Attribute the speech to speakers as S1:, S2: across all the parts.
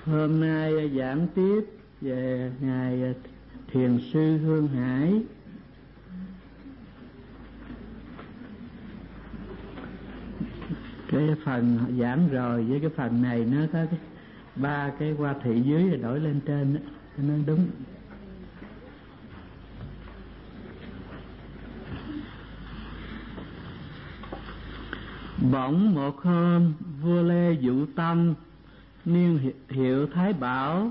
S1: Hôm nay giảng tiếp về Ngài Thiền sư Hương Hải. Cái phần giảng rồi với cái phần này nó có ba cái qua thị dưới rồi đổi lên trên đó, cho nó đúng. Bỗng một hôm, vua Lê Dụ Tông, niên hiệu Thái Bảo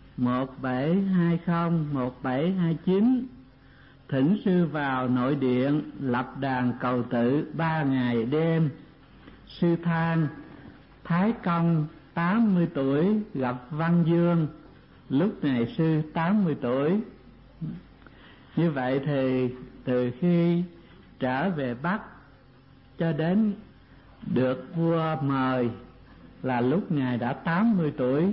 S1: 1720-1729, thỉnh sư vào nội điện lập đàn cầu tự 3 ngày đêm. Sư than: Thái Công 80 tuổi gặp Văn Dương, lúc này sư 80 tuổi. Như vậy thì từ khi trở về Bắc cho đến được vua mời là lúc ngài đã 80 tuổi.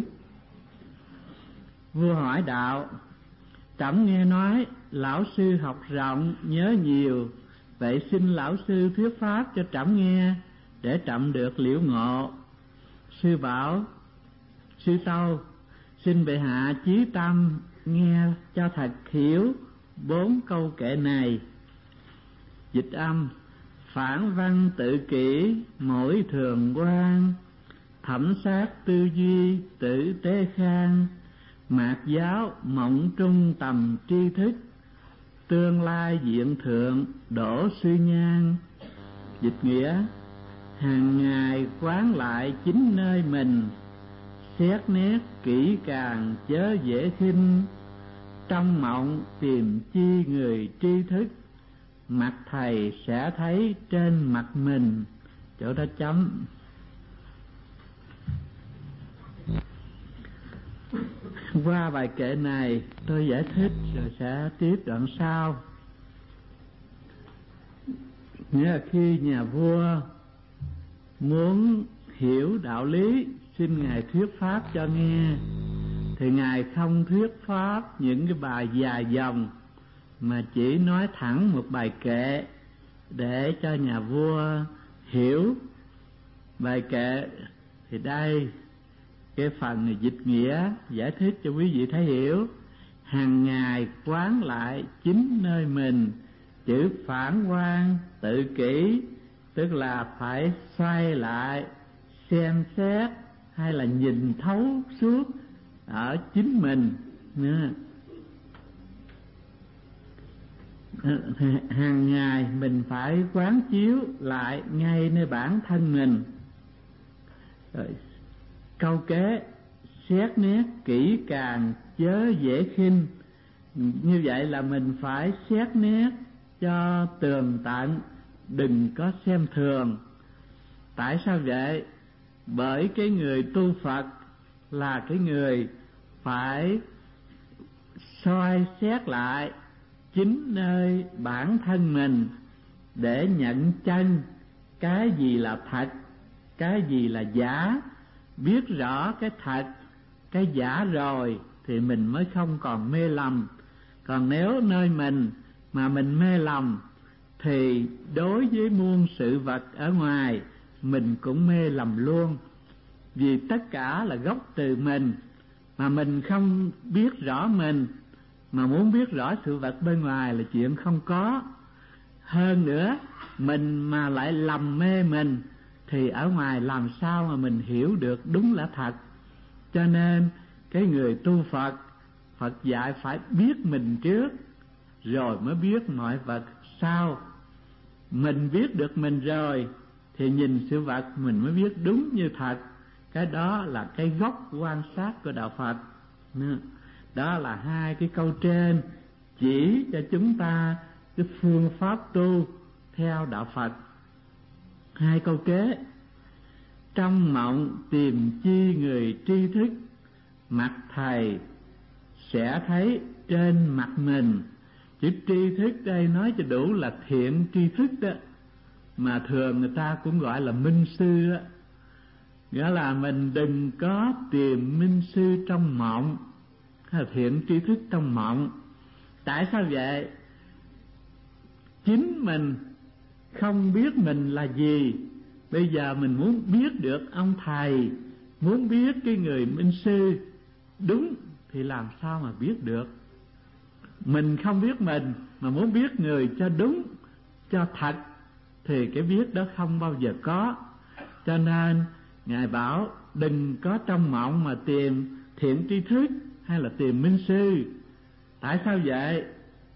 S1: Vua hỏi đạo: Trẫm nghe nói lão sư học rộng nhớ nhiều, vậy xin lão sư thuyết pháp cho trẫm nghe để trẫm được liễu ngộ. Sư bảo: Sư tâu, xin bệ hạ chí tâm nghe cho thật hiểu 4 câu kệ này. Dịch âm: Phản văn tự kỷ mỗi thường quan, thẩm sát tư duy tự tế khang, mạt giáo mộng trung tầm tri thức, tương lai diện thượng đổ suy nhan. Dịch nghĩa: hàng ngày quán lại chính nơi mình, xét nét kỹ càng chớ dễ khinh, trong mộng tìm chi người tri thức, mặt thầy sẽ thấy trên mặt mình. Chỗ đó chấm. Qua bài kệ này tôi giải thích rồi sẽ tiếp đoạn sau. Nghĩa là khi nhà vua muốn hiểu đạo lý, xin ngài thuyết pháp cho nghe, thì ngài không thuyết pháp những cái bài dài dòng, mà chỉ nói thẳng một bài kệ để cho nhà vua hiểu. Bài kệ thì đây, cái phần này dịch nghĩa giải thích cho quý vị thấy hiểu. Hàng ngày quán lại chính nơi mình, chữ phản quan tự kỷ, tức là phải xoay lại xem xét hay là nhìn thấu suốt ở chính mình. Hàng ngày mình phải quán chiếu lại ngay nơi bản thân mình. Rồi, câu kế: xét nét kỹ càng chớ dễ khinh. Như vậy là mình phải xét nét cho tường tận, đừng có xem thường. Tại sao vậy? Bởi cái người tu Phật là cái người phải soi xét lại chính nơi bản thân mình để nhận chân cái gì là thật, cái gì là giả. Biết rõ cái thật, cái giả rồi thì mình mới không còn mê lầm. Còn nếu nơi mình mà mình mê lầm thì đối với muôn sự vật ở ngoài mình cũng mê lầm luôn. Vì tất cả là gốc từ mình, mà mình không biết rõ mình, mà muốn biết rõ sự vật bên ngoài là chuyện không có. Hơn nữa, mình mà lại lầm mê mình thì ở ngoài làm sao mà mình hiểu được đúng là thật. Cho nên cái người tu Phật, Phật dạy phải biết mình trước rồi mới biết mọi vật sau. Mình biết được mình rồi thì nhìn sự vật mình mới biết đúng như thật. Cái đó là cái gốc quan sát của đạo Phật. Đó là hai cái câu trên chỉ cho chúng ta cái phương pháp tu theo đạo Phật. Hai câu kế: trong mộng tìm chi người tri thức, mặt thầy sẽ thấy trên mặt mình. Chữ tri thức đây nói cho đủ là thiện tri thức đó, mà thường người ta cũng gọi là minh sư đó. Nghĩa là mình đừng có tìm minh sư trong mộng, hay là thiện tri thức trong mộng. Tại sao vậy? Chính mình không biết mình là gì. Bây giờ mình muốn biết được ông thầy muốn biết cái người minh sư đúng thì làm sao mà biết được? Mình không biết mình mà muốn biết người cho đúng, cho thật thì cái biết đó không bao giờ có. Cho nên Ngài bảo đừng có trong mộng mà tìm thiện tri thức hay là tìm minh sư. Tại sao vậy?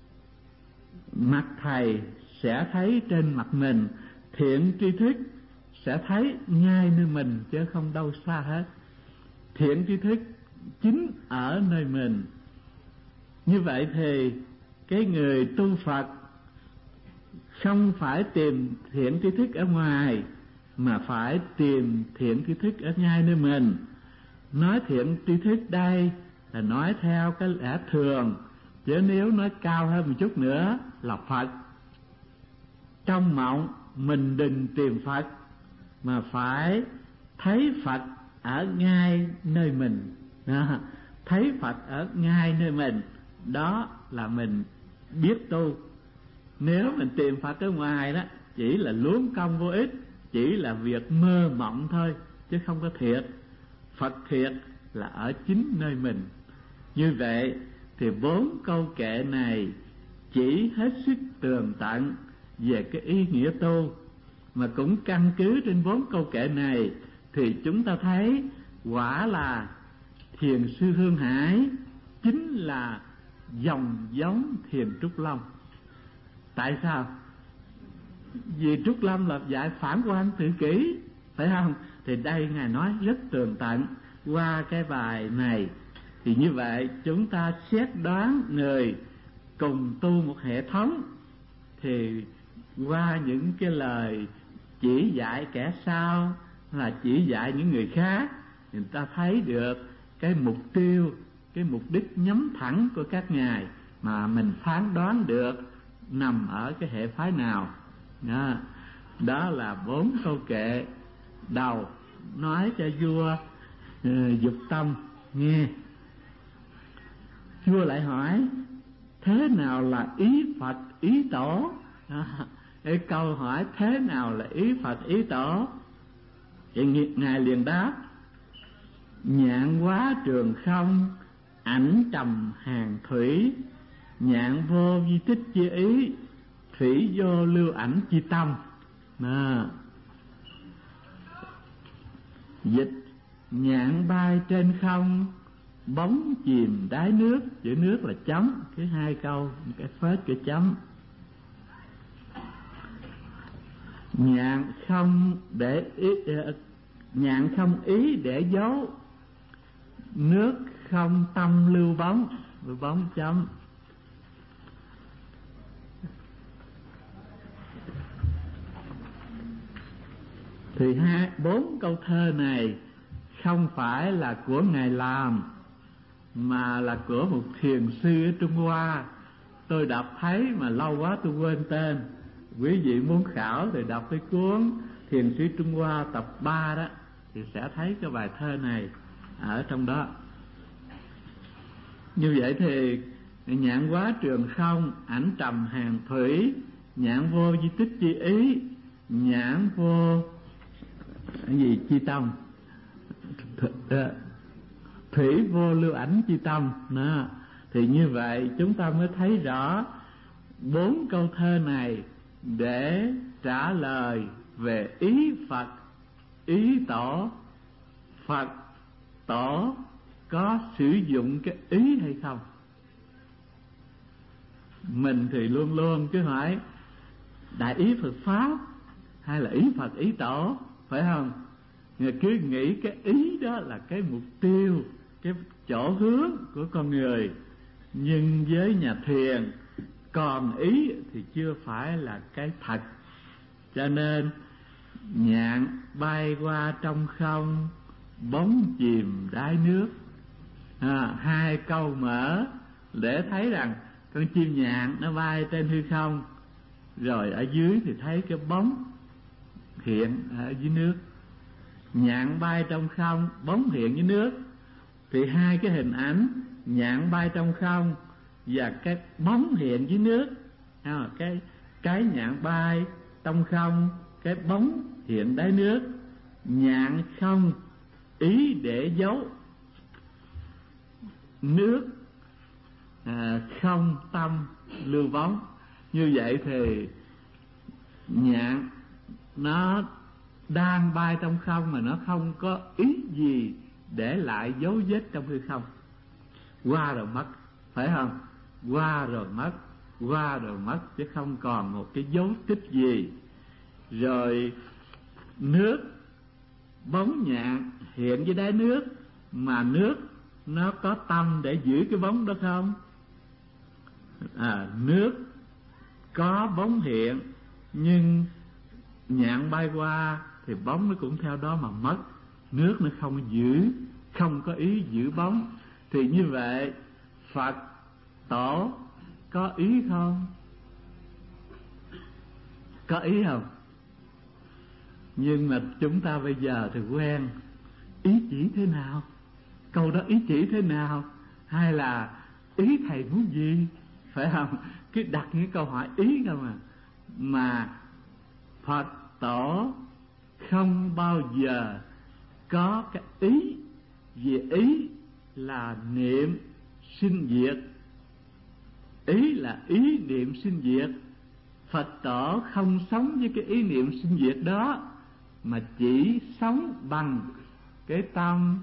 S1: Mặt thầy sẽ thấy trên mặt mình, thiện tri thức sẽ thấy ngay nơi mình chứ không đâu xa hết. Thiện tri thức chính ở nơi mình. Như vậy thì cái người tu Phật không phải tìm thiện tri thức ở ngoài, mà phải tìm thiện tri thức ở ngay nơi mình. Nói thiện tri thức đây là nói theo cái lẽ thường, chứ nếu nói cao hơn một chút nữa là Phật. Trong mộng mình đừng tìm Phật, mà phải thấy Phật ở ngay nơi mình. Thấy Phật ở ngay nơi mình, đó là mình biết tu. Nếu mình tìm Phật ở ngoài đó chỉ là luống công vô ích, chỉ là việc mơ mộng thôi, chứ không có thiệt. Phật thiệt là ở chính nơi mình. Như vậy thì 4 câu kệ này chỉ hết sức tường tận về cái ý nghĩa tu, mà cũng căn cứ trên 4 câu kệ này thì chúng ta thấy quả là Thiền sư Hương Hải chính là dòng giống Thiền Trúc Lâm. Tại sao? Vì Trúc Lâm là dạy phản quan tự kỷ, phải không? Thì đây Ngài nói rất tường tận qua cái bài này. Thì như vậy chúng ta xét đoán người cùng tu một hệ thống, thì qua những cái lời chỉ dạy kẻ sau là chỉ dạy những người khác, người ta thấy được cái mục tiêu, cái mục đích nhắm thẳng của các ngài, mà mình phán đoán được nằm ở cái hệ phái nào. Đó là 4 câu kệ đầu nói cho vua Dục Tâm nghe. Vua lại hỏi thế nào là ý Phật ý tổ? Cái câu hỏi thế nào là ý Phật ý tổ thì Ngài liền đáp: nhạn hóa trường không, ảnh trầm hàng thủy, nhạn vô di tích chi ý, thủy vô lưu ảnh chi tâm. Dịch: nhạn bay trên không, bóng chìm đáy nước. Chữ nước là chấm, cái 2 câu cái phết cái chấm. Nhạn không để ý, nhạn không ý để giấu, nước không tâm lưu bóng, bóng chấm. Thì 4 câu thơ này không phải là của Ngài làm, mà là của một thiền sư ở Trung Hoa. Tôi đọc thấy mà lâu quá tôi quên tên. Quý vị muốn khảo thì đọc cái cuốn Thiền sư Trung Hoa tập 3 đó, thì sẽ thấy cái bài thơ này ở trong đó. Như vậy thì nhạn hóa trường không, ảnh trầm hàng thủy, nhạn vô di tích chi ý, nhạn vô cái gì chi tâm, thủy vô lưu ảnh chi tâm. Thì như vậy chúng ta mới thấy rõ 4 câu thơ này để trả lời về ý Phật ý tổ. Phật tổ có sử dụng cái ý hay không? Mình thì luôn luôn cứ hỏi đại ý Phật pháp hay là ý Phật ý tổ, phải không? Người cứ nghĩ cái ý đó là cái mục tiêu, cái chỗ hướng của con người. Nhưng với nhà thiền, còn ý thì chưa phải là cái thật. Cho nên nhạn bay qua trong không, bóng chìm đáy nước. 2 câu mở để thấy rằng con chim nhạn nó bay trên hư không, rồi ở dưới thì thấy cái bóng hiện ở dưới nước. Nhạn bay trong không, bóng hiện dưới nước, thì 2 cái hình ảnh nhạn bay trong không và cái bóng hiện dưới nước. Cái nhạn bay trong không, cái bóng hiện đáy nước. Nhạn không ý để giấu, nước không tâm lưu bóng. Như vậy thì nhạn nó đang bay trong không mà nó không có ý gì để lại dấu vết trong hư không. Qua rồi mất, phải không? Qua rồi mất, qua rồi mất, chứ không còn một cái dấu tích gì. Rồi nước, bóng nhạn hiện với đáy nước, mà nước nó có tâm để giữ cái bóng đó không? Nước có bóng hiện, nhưng nhạn bay qua thì bóng nó cũng theo đó mà mất. Nước nó không giữ, không có ý giữ bóng. Thì như vậy Phật tổ có ý không? Có ý không? Nhưng mà chúng ta bây giờ thì quen ý chỉ thế nào, câu đó ý chỉ thế nào, hay là ý thầy muốn gì, phải không? Cứ đặt những câu hỏi ý không mà Phật tổ không bao giờ có cái ý. Vì ý là niệm sinh diệt, ý là ý niệm sinh diệt. Phật tổ không sống với cái ý niệm sinh diệt đó, mà chỉ sống bằng cái tâm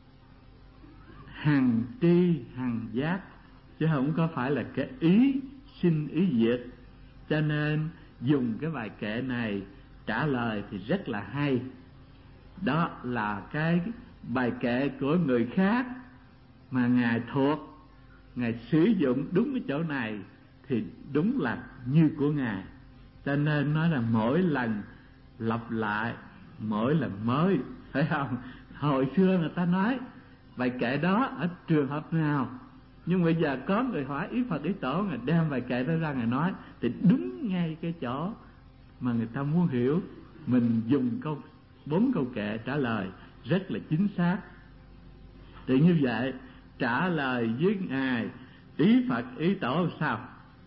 S1: hằng tri hằng giác, chứ không có phải là cái ý sinh ý diệt. Cho nên dùng cái bài kệ này trả lời thì rất là hay. Đó là cái bài kệ của người khác mà Ngài thuộc, Ngài sử dụng đúng cái chỗ này thì đúng là như của Ngài. Cho nên nói là mỗi lần lặp lại, mỗi lần mới, phải không? Hồi xưa người ta nói bài kệ đó ở trường hợp nào, nhưng bây giờ có người hỏi ý Phật ý Tổ, Ngài đem bài kệ đó ra Ngài nói, thì đúng ngay cái chỗ mà người ta muốn hiểu. Mình dùng 4 câu kệ trả lời rất là chính xác. Thì như vậy trả lời với Ngài ý Phật ý Tổ sao?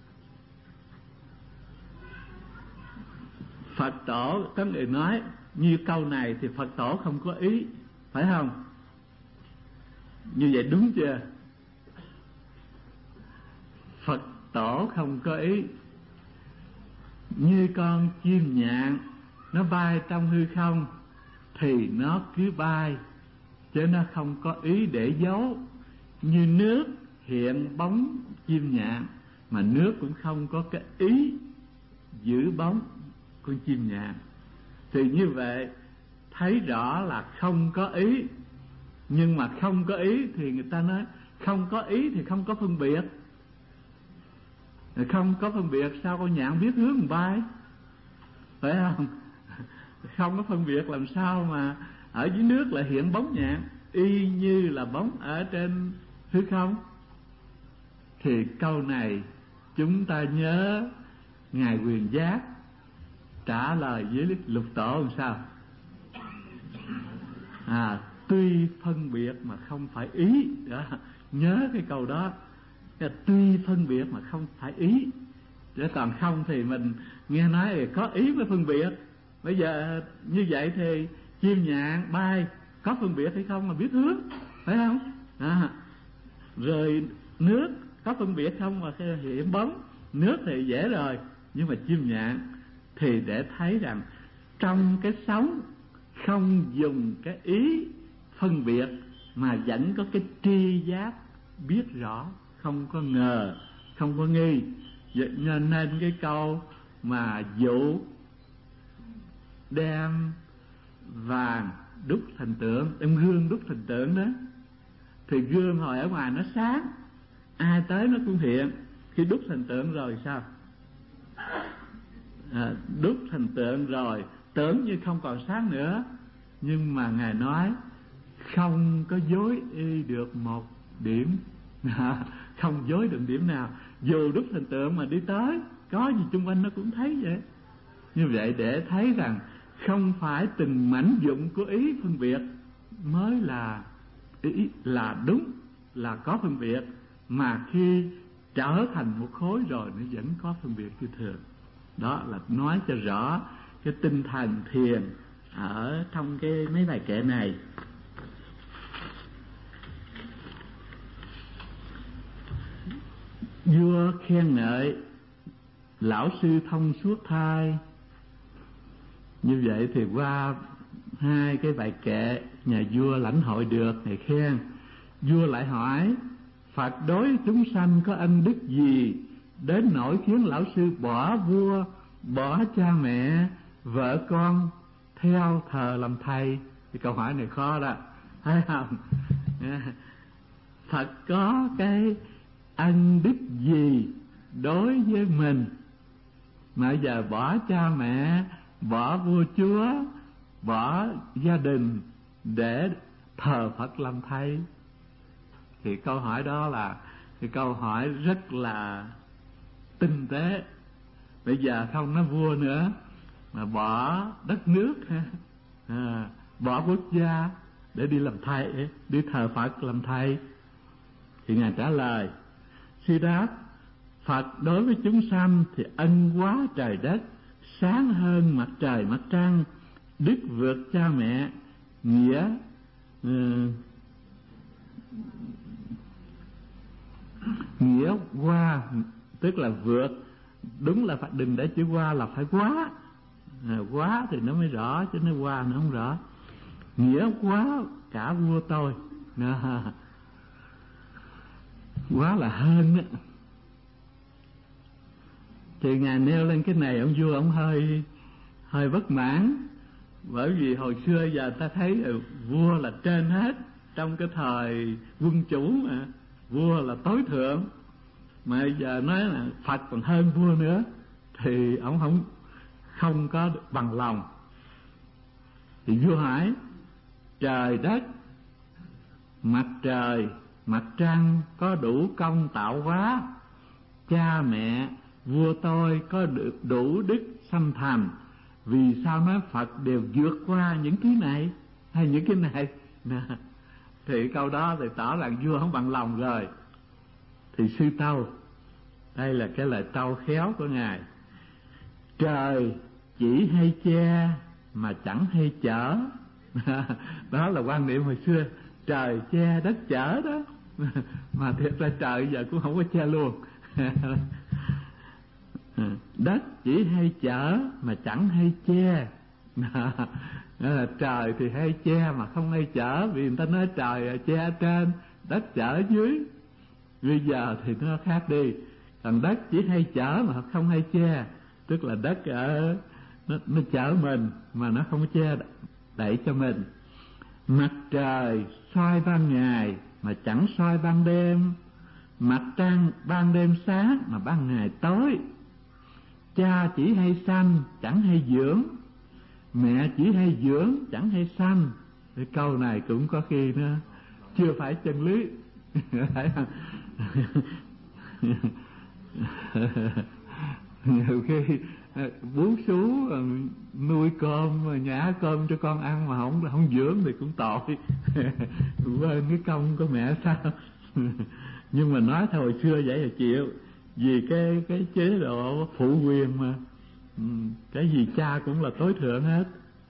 S1: Phật tổ có người nói như câu này thì Phật tổ không có ý, phải không? Như vậy đúng chưa? Phật tổ không có ý. Như con chim nhạn nó bay trong hư không thì nó cứ bay, chứ nó không có ý để giấu. Như nước hiện bóng chim nhạn, mà nước cũng không có cái ý giữ bóng con chim nhạn. Thì như vậy thấy rõ là không có ý. Nhưng mà không có ý thì người ta nói không có ý thì không có phân biệt. Không có phân biệt sao con nhạn biết hướng bay, phải không? Không có phân biệt làm sao mà ở dưới nước lại hiện bóng nhạn y như là bóng ở trên hư không? Thì câu này chúng ta nhớ Ngài Quyền Giác trả lời với Lục Tổ làm sao? Tuy phân biệt mà không phải ý đó. Nhớ cái câu đó, cái tuy phân biệt mà không phải ý. Chứ còn không thì mình nghe nói là có ý mới phân biệt. Bây giờ như vậy thì chim nhạn bay có phân biệt hay không mà biết hướng, phải không? Rồi nước có phân biệt không mà hiện bóng. Nước thì dễ rồi, nhưng mà chim nhạn thì để thấy rằng trong cái sống không dùng cái ý phân biệt mà vẫn có cái tri giác biết rõ, không có ngờ, không có nghi. Nên cái câu mà dụ đem vàng đúc thành tượng, đem gương đúc thành tượng đó, thì gương hồi ở ngoài nó sáng, ai tới nó cũng hiện. Khi đúc thành tượng rồi sao? Đúc thành tượng rồi tưởng như không còn sáng nữa, nhưng mà Ngài nói không có dối y được một điểm. Không dối được điểm nào. Dù đúc thành tượng mà đi tới, có gì chung quanh nó cũng thấy vậy. Như vậy để thấy rằng không phải từng mảnh dụng của ý phân biệt mới là ý, là đúng, là có phân biệt, mà khi trở thành một khối rồi nó vẫn có phân biệt như thường. Đó là nói cho rõ cái tinh thần thiền ở trong cái mấy bài kệ này. Vua khen ngợi lão sư thông suốt thai. Như vậy thì qua hai cái bài kệ nhà vua lãnh hội được, thầy khen. Vua lại hỏi: Phật đối chúng sanh có ân đức gì đến nỗi khiến lão sư bỏ vua, bỏ cha mẹ, vợ con, theo thờ làm thầy? Thì câu hỏi này khó đó, thấy không? Phật có cái ân đức gì đối với mình mà giờ bỏ cha mẹ, bỏ vua chúa, bỏ gia đình để thờ Phật làm thầy? Thì câu hỏi đó là cái câu hỏi rất là tinh tế. Bây giờ không nói vua nữa mà bỏ đất nước, bỏ quốc gia để đi làm thầy, đi thờ Phật làm thầy. Thì Ngài trả lời: Sư đáp, Phật đối với chúng sanh thì ân quá trời đất, sáng hơn mặt trời mặt trăng, đức vượt cha mẹ, nghĩa qua, tức là vượt. Đúng là phải, đừng để chữ qua là phải quá, quá thì nó mới rõ, chứ nó qua nó không rõ. Nghĩa quá cả vua tôi, quá là hơn á. Thì Ngài nêu lên cái này, ông vua ông hơi bất mãn, bởi vì hồi xưa giờ ta thấy vua là trên hết. Trong cái thời quân chủ mà vua là tối thượng, mà giờ nói là Phật còn hơn vua nữa, thì ông không có bằng lòng. Thì vua hỏi: Trời đất, mặt trời, mặt trăng có đủ công tạo hóa, cha mẹ, vua tôi có được đủ đức sanh thành, vì sao nói Phật đều vượt qua những thứ này hay những cái này? Thì câu đó thì tỏ là vua không bằng lòng rồi. Thì sư tâu, đây là cái lời tâu khéo của Ngài: Trời chỉ hay che mà chẳng hay chở. Đó là quan niệm hồi xưa, trời che đất chở đó. Mà thiệt ra trời giờ cũng không có che luôn. Đất chỉ hay chở mà chẳng hay che. Là trời thì hay che mà không hay chở, vì người ta nói trời che ở trên, đất chở ở dưới. Bây giờ thì nó khác đi, còn đất chỉ hay chở mà không hay che, tức là đất ở nó chở mình mà nó không che đẩy cho mình. Mặt trời soi ban ngày mà chẳng soi ban đêm, mặt trăng ban đêm sáng mà ban ngày tối. Cha chỉ hay sanh chẳng hay dưỡng, mẹ chỉ hay dưỡng chẳng hay sanh. Cái câu này cũng có khi nó chưa phải chân lý. Nhiều khi bú sú nuôi cơm, nhả cơm cho con ăn mà không dưỡng thì cũng tội. Quên cái công của mẹ sao. Nhưng mà nói thôi hồi xưa vậy là chịu, vì cái chế độ phụ quyền mà, cái gì cha cũng là tối thượng hết.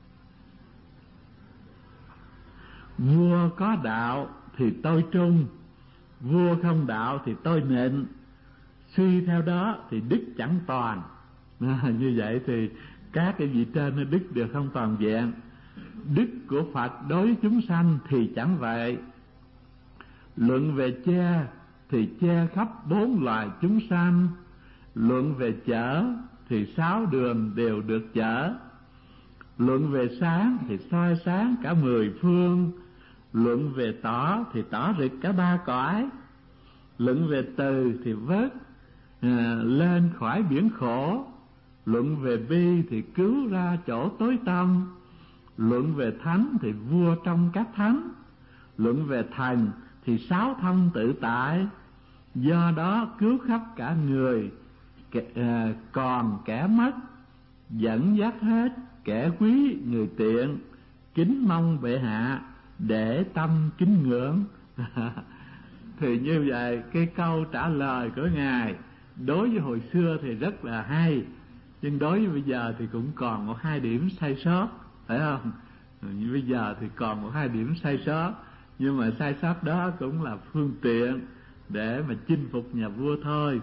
S1: Vua có đạo thì tôi trung, vua không đạo thì tôi nịnh, suy theo đó thì đức chẳng toàn. Như vậy thì các cái vị trên đức đều không toàn vẹn. Đức của Phật đối với chúng sanh thì chẳng vậy. Luận về che thì che khắp bốn loài chúng sanh, luận về chở thì sáu đường đều được chở, luận về sáng thì soi sáng cả mười phương, luận về tỏ thì tỏ rực cả ba cõi, luận về từ thì vớt lên khỏi biển khổ, luận về bi thì cứu ra chỗ tối tăm, luận về thánh thì vua trong các thánh, luận về thần thì sáu thông tự tại. Do đó cứu khắp cả người, còn kẻ mất, dẫn dắt hết kẻ quý người tiện, kính mong bệ hạ để tâm kính ngưỡng. Thì như vậy cái câu trả lời của Ngài đối với hồi xưa thì rất là hay, nhưng đối với bây giờ thì cũng còn một hai điểm sai sót, phải không? Bây giờ thì còn một hai điểm sai sót, nhưng mà sai sót đó cũng là phương tiện để mà chinh phục nhà vua thôi.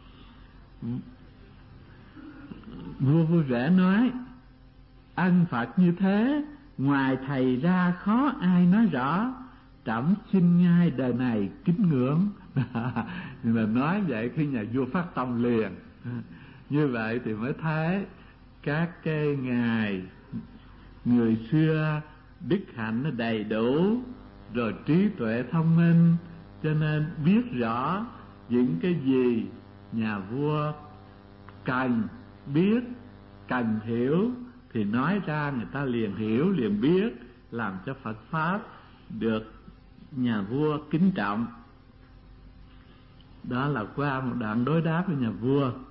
S1: Vua vui vẻ nói: ân Phật như thế, ngoài thầy ra khó ai nói rõ, trẫm xin ngay đời này kính ngưỡng. Là nói vậy khi nhà vua phát tâm liền. Như vậy thì mới thấy các cái ngài người xưa đức hạnh nó đầy đủ, rồi trí tuệ thông minh, cho nên biết rõ những cái gì nhà vua cần biết, cần hiểu thì nói ra, người ta liền hiểu liền biết, làm cho Phật pháp được nhà vua kính trọng. Đó là qua một đoạn đối đáp với nhà vua.